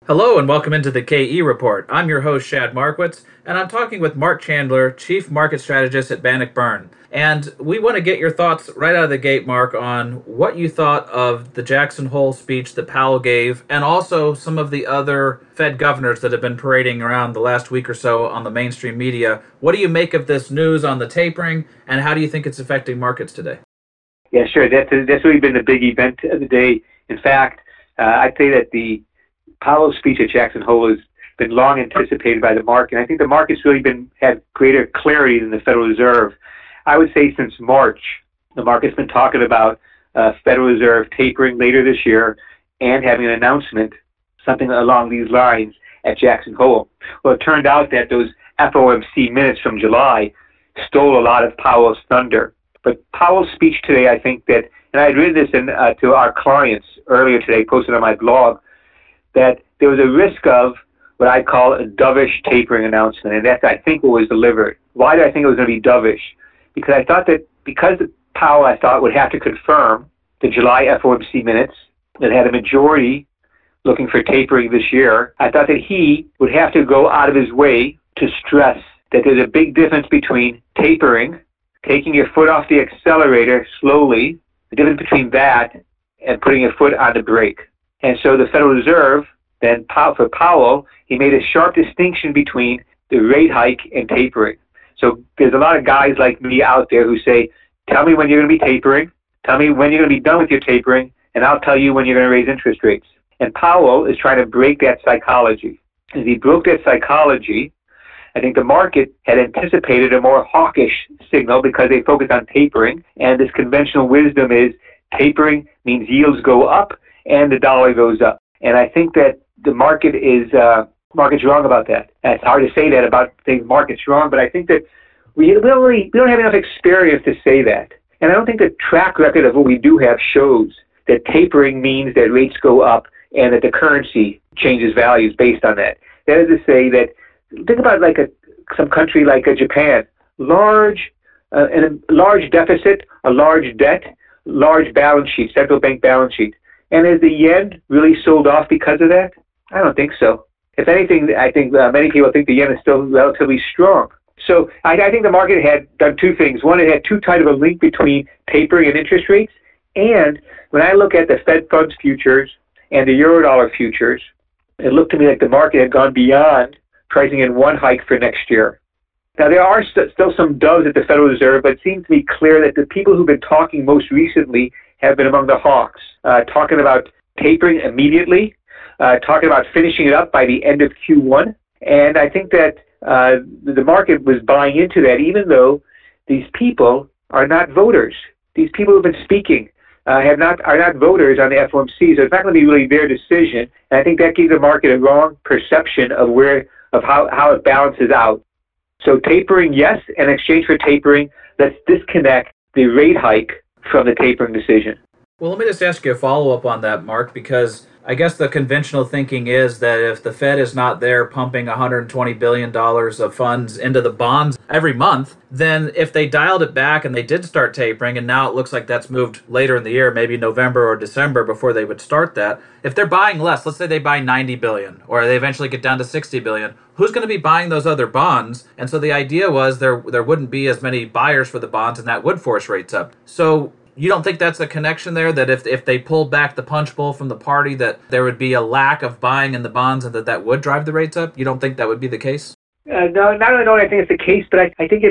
Hello and welcome into the KE Report. I'm your host, Shad Markwitz, and I'm talking with Mark Chandler, Chief Market Strategist at Bannockburn. And we want to get your thoughts right out of the gate, Mark, on what you thought of the Jackson Hole speech that Powell gave, and also some of the other Fed governors that have been parading around the last week or so on the mainstream media. What do you make of this news on the tapering, and how do you think it's affecting markets today? Yeah, sure. That's really been the big event of the day. In fact, I'd say that the Powell's speech at Jackson Hole has been long anticipated by the market. And I think the market's really had greater clarity than the Federal Reserve. I would say since March, the market's been talking about Federal Reserve tapering later this year and having an announcement, something along these lines, at Jackson Hole. Well, it turned out that those FOMC minutes from July stole a lot of Powell's thunder. But Powell's speech today, I think that, and I had written this to our clients earlier today, posted on my blog, that there was a risk of what I call a dovish tapering announcement, and that's, I think, what was delivered. Why did I think it was going to be dovish? Because I thought that Powell, I thought, would have to confirm the July FOMC minutes that had a majority looking for tapering this year. I thought that he would have to go out of his way to stress that there's a big difference between tapering, taking your foot off the accelerator slowly, the difference between that and putting your foot on the brake. And so the Federal Reserve, then for Powell, he made a sharp distinction between the rate hike and tapering. So there's a lot of guys like me out there who say, tell me when you're going to be tapering, tell me when you're going to be done with your tapering, and I'll tell you when you're going to raise interest rates. And Powell is trying to break that psychology. As he broke that psychology, I think the market had anticipated a more hawkish signal because they focused on tapering, and this conventional wisdom is tapering means yields go up and the dollar goes up. And I think that the market's wrong about that. And it's hard to say that about the market's wrong, but I think that we don't have enough experience to say that. And I don't think the track record of what we do have shows that tapering means that rates go up and that the currency changes values based on that. That is to say that, think about like some country like Japan, large deficit, a large debt, large balance sheet, central bank balance sheet. And has the yen really sold off because of that? I don't think so. If anything, I think many people think the yen is still relatively strong. So I think the market had done two things. One, it had too tight of a link between tapering and interest rates. And when I look at the Fed funds futures and the Eurodollar futures, it looked to me like the market had gone beyond pricing in one hike for next year. Now, there are still some doves at the Federal Reserve, but it seems to be clear that the people who've been talking most recently have been among the hawks, talking about tapering immediately, talking about finishing it up by the end of Q1. And I think that the market was buying into that, even though these people are not voters. These people who've been speaking are not voters on the FOMC, so it's not going to be really their decision. And I think that gives the market a wrong perception of how it balances out. So tapering, yes, in exchange for tapering, let's disconnect the rate hike from the tapering decision. Well, let me just ask you a follow-up on that, Mark, because I guess the conventional thinking is that if the Fed is not there pumping $120 billion of funds into the bonds every month, then if they dialed it back and they did start tapering, and now it looks like that's moved later in the year, maybe November or December before they would start that, if they're buying less, let's say they buy $90 billion, or they eventually get down to $60 billion, who's going to be buying those other bonds? And so the idea was there wouldn't be as many buyers for the bonds, and that would force rates up. So you don't think that's a connection there, that if they pulled back the punch bowl from the party, that there would be a lack of buying in the bonds and that would drive the rates up? You don't think that would be the case? No, not only do I think it's the case, but I think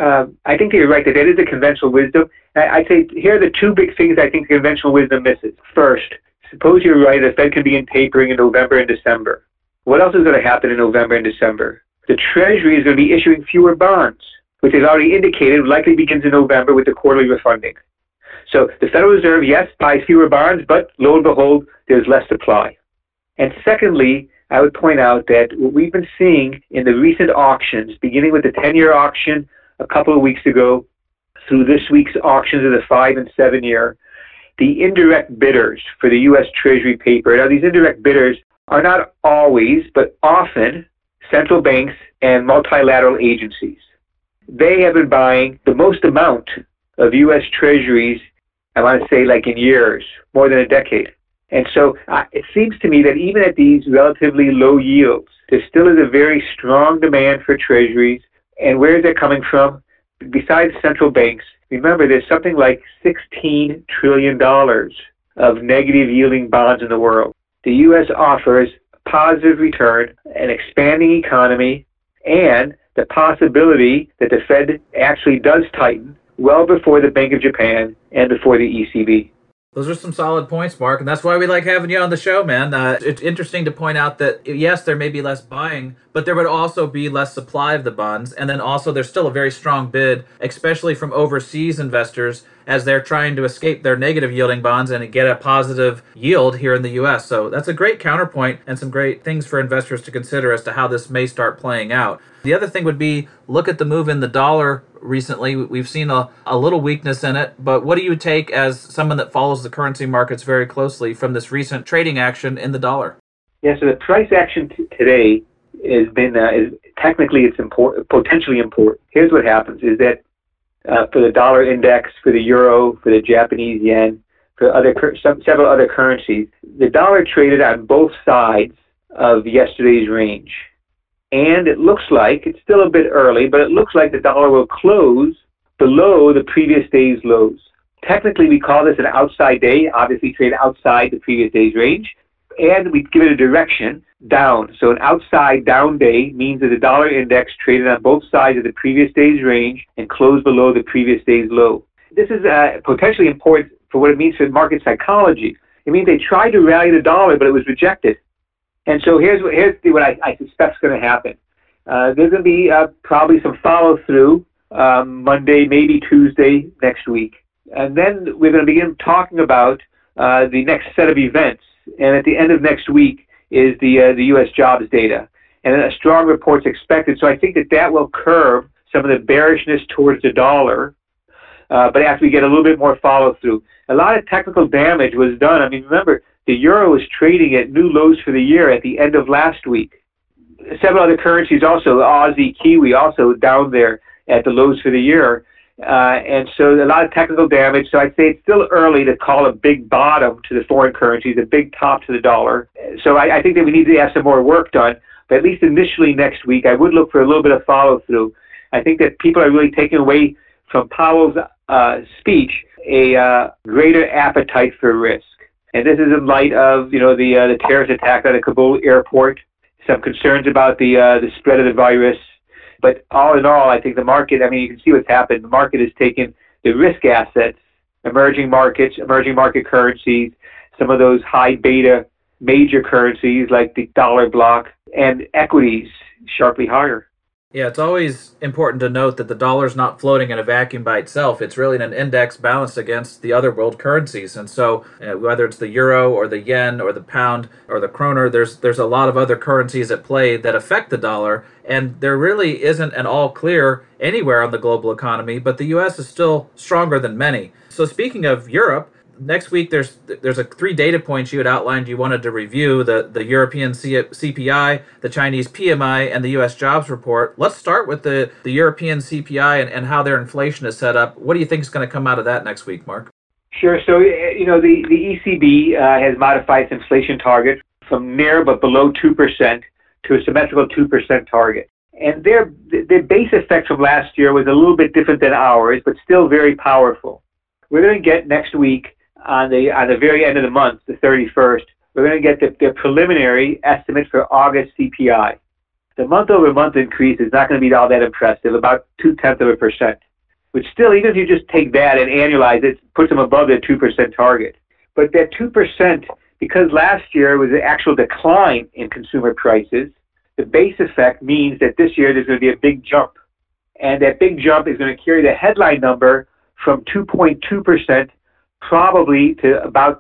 you're right, that is a conventional wisdom. I'd say here are the two big things I think conventional wisdom misses. First, suppose you're right, the Fed can begin tapering in November and December. What else is going to happen in November and December? The Treasury is going to be issuing fewer bonds, which is already indicated likely begins in November with the quarterly refunding. So the Federal Reserve, yes, buys fewer bonds, but lo and behold, there's less supply. And secondly, I would point out that what we've been seeing in the recent auctions, beginning with the 10-year auction a couple of weeks ago through this week's auctions of the 5- and 7-year, the indirect bidders for the U.S. Treasury paper. Now, these indirect bidders are not always, but often, central banks and multilateral agencies. They have been buying the most amount of U.S. Treasuries, I want to say like in years, more than a decade. And so it seems to me that even at these relatively low yields, there still is a very strong demand for treasuries. And where is that coming from? Besides central banks, remember there's something like $16 trillion of negative yielding bonds in the world. The U.S. offers positive return, an expanding economy, and the possibility that the Fed actually does tighten well before the Bank of Japan and before the ECB. Those are some solid points, Mark, and that's why we like having you on the show, man. It's interesting to point out that, yes, there may be less buying, but there would also be less supply of the bonds. And then also there's still a very strong bid, especially from overseas investors, as they're trying to escape their negative yielding bonds and get a positive yield here in the U.S. So that's a great counterpoint and some great things for investors to consider as to how this may start playing out. The other thing would be look at the move in the dollar recently. We've seen a little weakness in it, but what do you take as someone that follows the currency markets very closely from this recent trading action in the dollar? Yeah, so the price action today has been, technically it's potentially important. Here's what happens is that for the dollar index, for the euro, for the Japanese yen, for several other currencies, the dollar traded on both sides of yesterday's range. And it looks like, it's still a bit early, but it looks like the dollar will close below the previous day's lows. Technically, we call this an outside day, obviously trade outside the previous day's range, and we give it a direction down. So an outside down day means that the dollar index traded on both sides of the previous day's range and closed below the previous day's low. This is potentially important for what it means for market psychology. It means they tried to rally the dollar, but it was rejected. And so here's what I suspect is going to happen. There's going to be probably some follow-through Monday, maybe Tuesday next week. And then we're going to begin talking about the next set of events. And at the end of next week is the U.S. jobs data. And a strong report's expected. So I think that will curb some of the bearishness towards the dollar. But after we get a little bit more follow-through. A lot of technical damage was done. I mean, remember, the euro was trading at new lows for the year at the end of last week. Several other currencies also, Aussie, Kiwi, also down there at the lows for the year. And so a lot of technical damage. So I'd say it's still early to call a big bottom to the foreign currencies, a big top to the dollar. So I think that we need to have some more work done. But at least initially next week, I would look for a little bit of follow-through. I think that people are really taking away from Powell's speech a greater appetite for risk. And this is in light of, the terrorist attack at the Kabul airport, some concerns about the spread of the virus. But all in all, I think the market, you can see what's happened. The market has taken the risk assets, emerging market currencies, some of those high beta major currencies like the dollar block, and equities sharply higher. Yeah, it's always important to note that the dollar's not floating in a vacuum by itself. It's really an index balanced against the other world currencies. And so whether it's the euro or the yen or the pound or the kroner, there's a lot of other currencies at play that affect the dollar. And there really isn't an all clear anywhere on the global economy, but the U.S. is still stronger than many. So speaking of Europe, next week there's a 3 data points you had outlined you wanted to review, the European CPI, the Chinese PMI, and the U.S. jobs report. Let's start with the European CPI and how their inflation is set up. What do you think is going to come out of that next week, Mark? Sure. So, the ECB has modified its inflation target from near but below 2% to a symmetrical 2% target. And their base effect from last year was a little bit different than ours, but still very powerful. We're going to get next week, on the very end of the month, the 31st, we're going to get the preliminary estimate for August CPI. The month-over-month increase is not going to be all that impressive, about 0.2%, which still, even if you just take that and annualize it, puts them above the 2% target. But that 2%, because last year was an actual decline in consumer prices, the base effect means that this year there's going to be a big jump. And that big jump is going to carry the headline number from 2.2% probably to about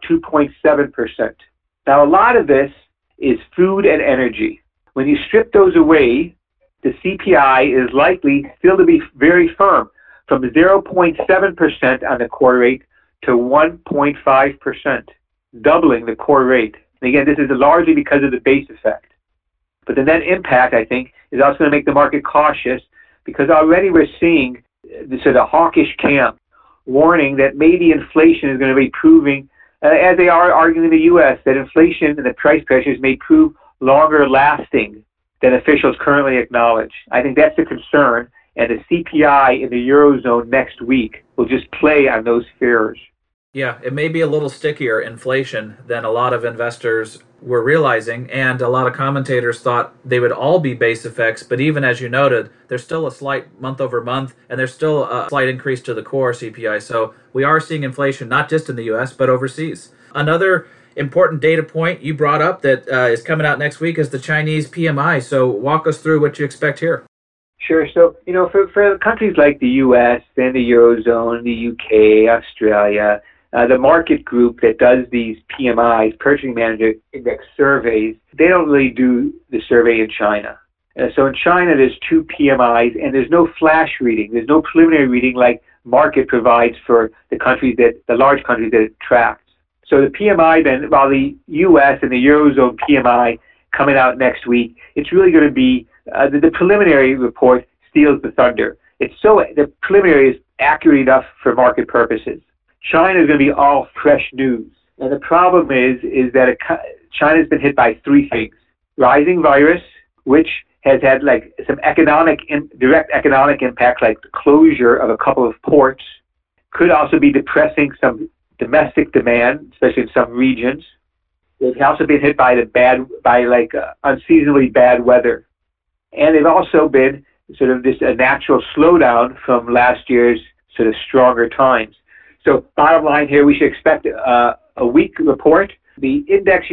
2.7%. Now, a lot of this is food and energy. When you strip those away, the CPI is likely still to be very firm, from 0.7% on the core rate to 1.5%, doubling the core rate. And again, this is largely because of the base effect. But the net impact, I think, is also going to make the market cautious, because already we're seeing the hawkish camp warning that maybe inflation is going to be proving as they are arguing in the U.S., that inflation and the price pressures may prove longer lasting than officials currently acknowledge. I think that's the concern, and the CPI in the Eurozone next week will just play on those fears. Yeah, it may be a little stickier inflation than a lot of investors were realizing, and a lot of commentators thought they would all be base effects, but even as you noted, there's still a slight month over month, and there's still a slight increase to the core CPI. So we are seeing inflation not just in the US, but overseas. Another important data point you brought up that is coming out next week is the Chinese PMI. So walk us through what you expect here. Sure. So, for countries like the U.S. and the Eurozone, the U.K., Australia, the market group that does these PMIs, Purchasing Manager Index surveys, they don't really do the survey in China. So in China, there's 2 PMIs, and there's no flash reading. There's no preliminary reading like market provides for the large countries that it tracks. So the PMI then, while the U.S. and the Eurozone PMI coming out next week, it's really going to be the preliminary report steals the thunder. The preliminary is accurate enough for market purposes. China is going to be all fresh news. And the problem is that China's been hit by 3 things. Rising virus, which has had like some direct economic impact, like the closure of a couple of ports, could also be depressing some domestic demand, especially in some regions. They've also been hit by unseasonably bad weather. And they've also been sort of a natural slowdown from last year's sort of stronger times. So bottom line here, we should expect a weak report. The index,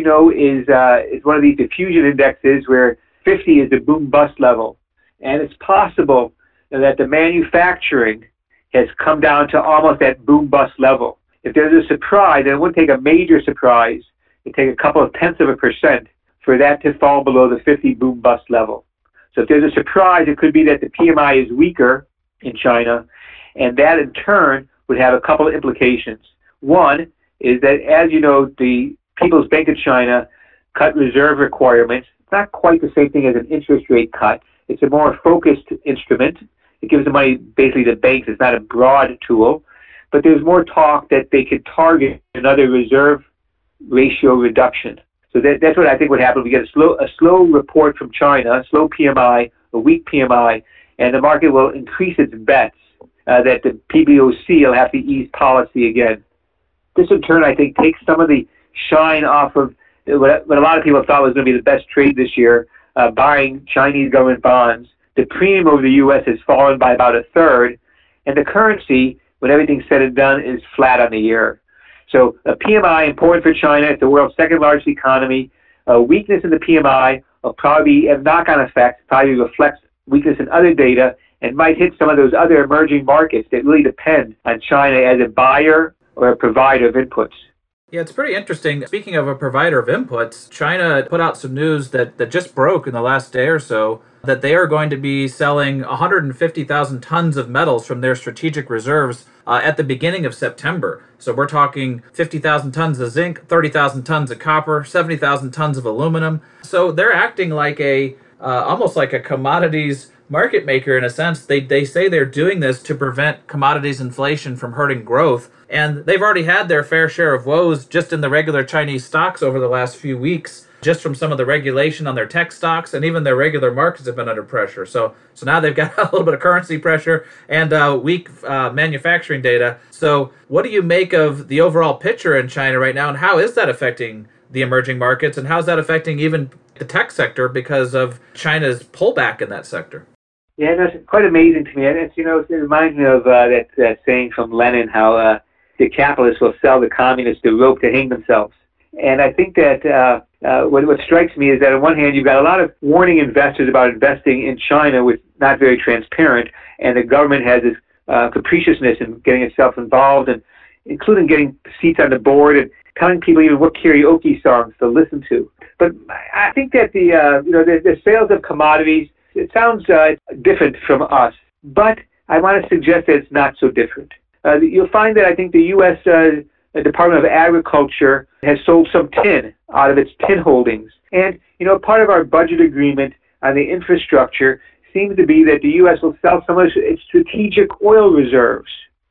is one of these diffusion indexes where 50 is the boom-bust level. And it's possible that the manufacturing has come down to almost that boom-bust level. If there's a surprise, and it wouldn't take a major surprise, it'd take a couple of tenths of a % for that to fall below the 50 boom-bust level. So if there's a surprise, it could be that the PMI is weaker in China, and that in turn would have a couple of implications. One is that, as you know, the People's Bank of China cut reserve requirements. It's not quite the same thing as an interest rate cut. It's a more focused instrument. It gives the money basically to banks. It's not a broad tool. But there's more talk that they could target another reserve ratio reduction. So that's what I think would happen. We get a slow report from China, a slow PMI, a weak PMI, and the market will increase its bets that the PBOC will have to ease policy again. This in turn, I think, takes some of the shine off of what a lot of people thought was going to be the best trade this year, buying Chinese government bonds. The premium over the U.S. has fallen by about 1/3, and the currency, when everything's said and done, is flat on the year. So a PMI, important for China. It's the world's second largest economy. Weakness in the PMI will probably have knock-on effects, probably reflects weakness in other data, and might hit some of those other emerging markets that really depend on China as a buyer or a provider of inputs. Yeah, it's pretty interesting. Speaking of a provider of inputs, China put out some news that just broke in the last day or so, that they are going to be selling 150,000 tons of metals from their strategic reserves at the beginning of September. So we're talking 50,000 tons of zinc, 30,000 tons of copper, 70,000 tons of aluminum. So they're acting like almost like a commodities market maker in a sense. They say they're doing this to prevent commodities inflation from hurting growth. And they've already had their fair share of woes just in the regular Chinese stocks over the last few weeks, just from some of the regulation on their tech stocks, and even their regular markets have been under pressure. So now they've got a little bit of currency pressure and weak manufacturing data. So what do you make of the overall picture in China right now, and how is that affecting the emerging markets, and how is that affecting even the tech sector because of China's pullback in that sector? Yeah, that's quite amazing to me. And it reminds me of that saying from Lenin, how the capitalists will sell the communists the rope to hang themselves. And I think that what strikes me is that on one hand, you've got a lot of warning investors about investing in China, which is not very transparent, and the government has this capriciousness in getting itself involved, and including getting seats on the board and telling people even what karaoke songs to listen to. But I think that the sales of commodities, it sounds different from us, but I want to suggest that it's not so different. You'll find that I think the U.S. Department of Agriculture has sold some tin out of its tin holdings. And, part of our budget agreement on the infrastructure seems to be that the U.S. will sell some of its strategic oil reserves.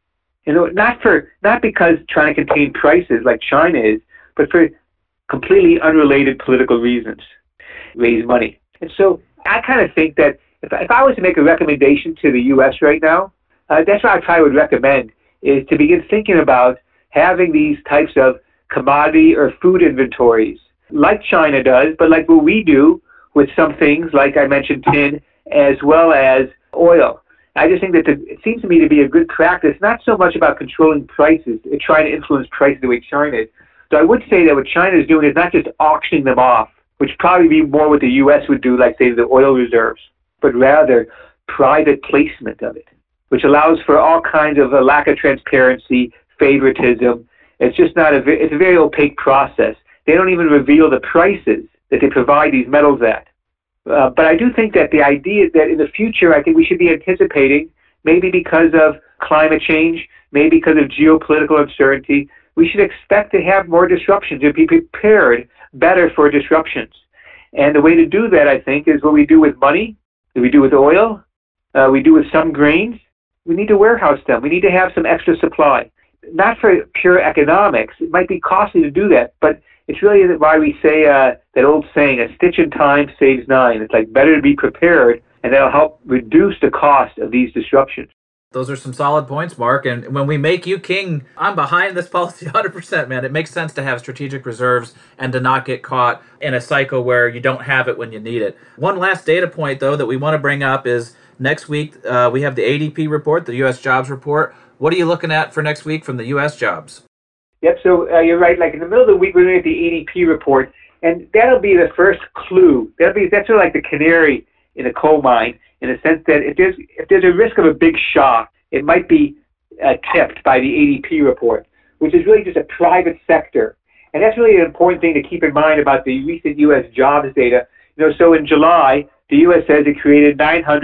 Not because trying to contain prices like China is, but for completely unrelated political reasons, raise money. And so I kind of think that if I was to make a recommendation to the U.S. right now, that's what I probably would recommend, is to begin thinking about having these types of commodity or food inventories, like China does, but like what we do with some things, like I mentioned tin, as well as oil. I just think that it seems to me to be a good practice, not so much about controlling prices, trying to influence prices the way China is. So I would say that what China is doing is not just auctioning them off, which probably be more what the U.S. would do, like, say, the oil reserves, but rather private placement of it, which allows for all kinds of a lack of transparency, favoritism. It's just not it's a very opaque process. They don't even reveal the prices that they provide these metals at. But I do think that the idea that in the future, I think we should be anticipating, maybe because of climate change, maybe because of geopolitical uncertainty, we should expect to have more disruptions and be prepared better for disruptions. And the way to do that, I think, is what we do with money, what we do with oil, we do with some grains. We need to warehouse them. We need to have some extra supply. Not for pure economics. It might be costly to do that, but it's really why we say that old saying, a stitch in time saves nine. It's like better to be prepared, and that'll help reduce the cost of these disruptions. Those are some solid points, Mark. And when we make you king, I'm behind this policy 100%, man. It makes sense to have strategic reserves and to not get caught in a cycle where you don't have it when you need it. One last data point, though, that we want to bring up is next week we have the ADP report, the U.S. jobs report. What are you looking at for next week from the U.S. jobs? Yep, so you're right. Like in the middle of the week, we're going to get the ADP report, and that'll be the first clue. That's sort of like the canary in a coal mine, in the sense that if there's a risk of a big shock, it might be tipped by the ADP report, which is really just a private sector. And that's really an important thing to keep in mind about the recent U.S. jobs data. So in July, the U.S. says it created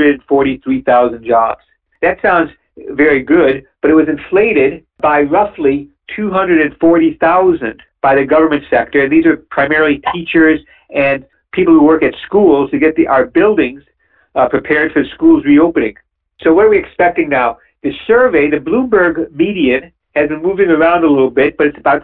943,000 jobs. That sounds very good, but it was inflated by roughly 240,000 by the government sector. And these are primarily teachers and people who work at schools to get our buildings prepared for schools reopening. So what are we expecting now? The survey, the Bloomberg median, has been moving around a little bit, but it's about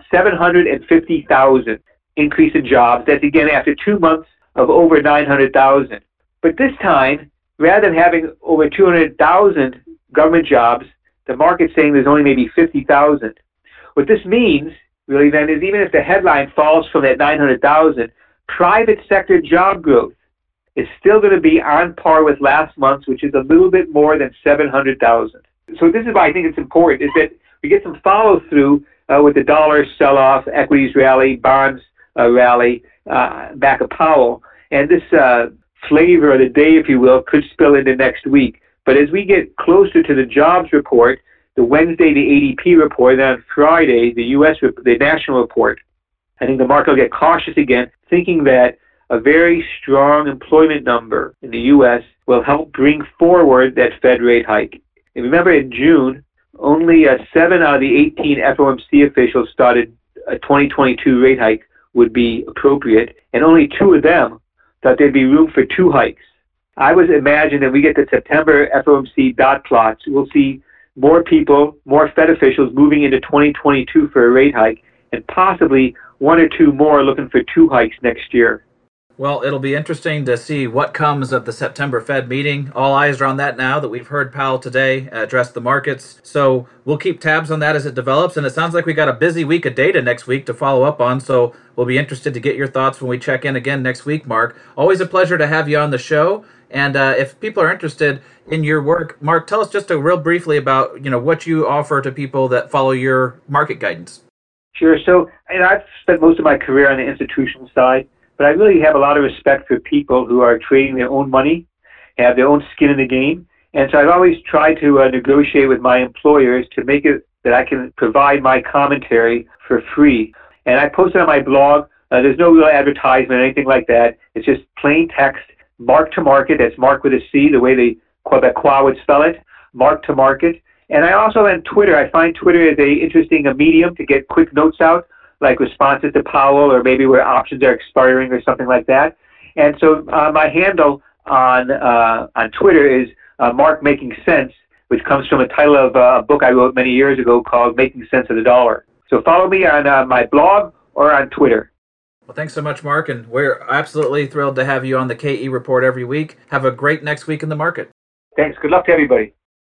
750,000 increase in jobs. That's, again, after 2 months of over 900,000. But this time, rather than having over 200,000 government jobs, the market's saying there's only maybe 50,000. What this means, really, then, is even if the headline falls from that 900,000, private sector job growth is still going to be on par with last month's, which is a little bit more than 700,000. So this is why I think it's important, is that we get some follow-through with the dollar sell-off, equities rally, bonds rally back of Powell. And this flavor of the day, if you will, could spill into next week. But as we get closer to the jobs report, the Wednesday, the ADP report, then on Friday, the national report, I think the market will get cautious again, thinking that a very strong employment number in the U.S. will help bring forward that Fed rate hike. And remember, in June, only 7 out of the 18 FOMC officials started a 2022 rate hike would be appropriate, and only 2 of them thought there'd be room for 2 hikes. I would imagine that we get the September FOMC dot plots, we'll see more people, more Fed officials moving into 2022 for a rate hike, and possibly 1 or 2 more looking for 2 hikes next year. Well, it'll be interesting to see what comes of the September Fed meeting. All eyes are on that now that we've heard Powell today address the markets. So we'll keep tabs on that as it develops. And it sounds like we got a busy week of data next week to follow up on. So we'll be interested to get your thoughts when we check in again next week, Mark. Always a pleasure to have you on the show. And if people are interested in your work, Mark, tell us just real briefly about what you offer to people that follow your market guidance. Sure. So I've spent most of my career on the institutional side, but I really have a lot of respect for people who are trading their own money, have their own skin in the game. And so I've always tried to negotiate with my employers to make it that I can provide my commentary for free. And I posted on my blog. There's no real advertisement or anything like that. It's just plain text, mark to market. That's mark with a C, the way the Quebecois would spell it, mark to market. And I also on Twitter. I find Twitter is a interesting medium to get quick notes out, like responses to Powell, or maybe where options are expiring or something like that. And so my handle on Twitter is Mark Making Sense. which comes from a title of a book I wrote many years ago called Making Sense of the Dollar. So follow me on my blog or on Twitter. Well, thanks so much, Mark, and we're absolutely thrilled to have you on the KE Report every week. Have a great next week in the market. Thanks. Good luck to everybody.